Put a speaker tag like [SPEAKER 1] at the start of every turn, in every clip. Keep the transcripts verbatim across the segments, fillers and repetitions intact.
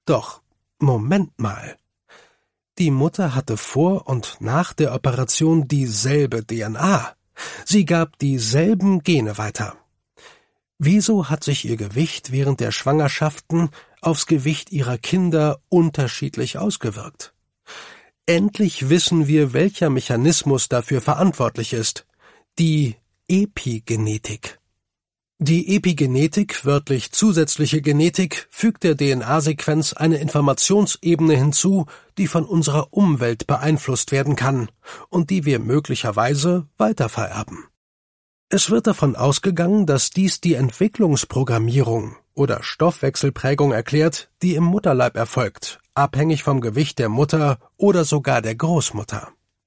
[SPEAKER 1] Doch, Moment mal. Die Mutter hatte vor und nach der Operation dieselbe D N A. Sie gab dieselben Gene weiter. Wieso hat sich ihr Gewicht während der Schwangerschaften aufs Gewicht ihrer Kinder unterschiedlich ausgewirkt? Endlich wissen wir, welcher Mechanismus dafür verantwortlich ist: die Epigenetik. Die Epigenetik, wörtlich zusätzliche Genetik, fügt der D N A-Sequenz eine Informationsebene hinzu, die von unserer Umwelt beeinflusst werden kann und die wir möglicherweise weitervererben. Es wird davon ausgegangen, dass dies die Entwicklungsprogrammierung oder Stoffwechselprägung erklärt, die im Mutterleib erfolgt, abhängig vom Gewicht der Mutter oder sogar der Großmutter.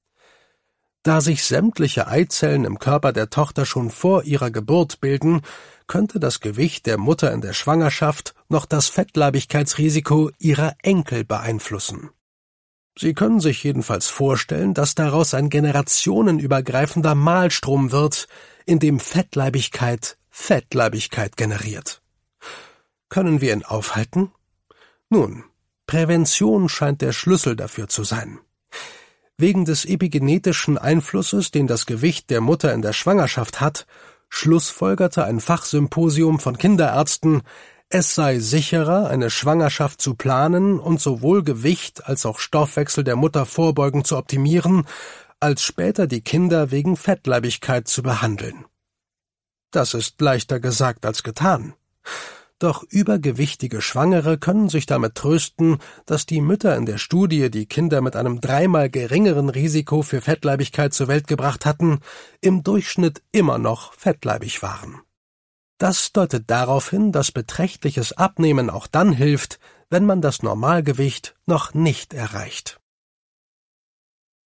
[SPEAKER 1] Da sich sämtliche Eizellen im Körper der Tochter schon vor ihrer Geburt bilden, könnte das Gewicht der Mutter in der Schwangerschaft noch das Fettleibigkeitsrisiko ihrer Enkel beeinflussen. Sie können sich jedenfalls vorstellen, dass daraus ein generationenübergreifender Malstrom wird, in dem Fettleibigkeit Fettleibigkeit generiert. Können wir ihn aufhalten? Nun, Prävention scheint der Schlüssel dafür zu sein. Wegen des epigenetischen Einflusses, den das Gewicht der Mutter in der Schwangerschaft hat, schlussfolgerte ein Fachsymposium von Kinderärzten, es sei sicherer, eine Schwangerschaft zu planen und sowohl Gewicht als auch Stoffwechsel der Mutter vorbeugend zu optimieren, als später die Kinder wegen Fettleibigkeit zu behandeln. Das ist leichter gesagt als getan. Doch übergewichtige Schwangere können sich damit trösten, dass die Mütter in der Studie, die Kinder mit einem dreimal geringeren Risiko für Fettleibigkeit zur Welt gebracht hatten, im Durchschnitt immer noch fettleibig waren. Das deutet darauf hin, dass beträchtliches Abnehmen auch dann hilft, wenn man das Normalgewicht noch nicht erreicht.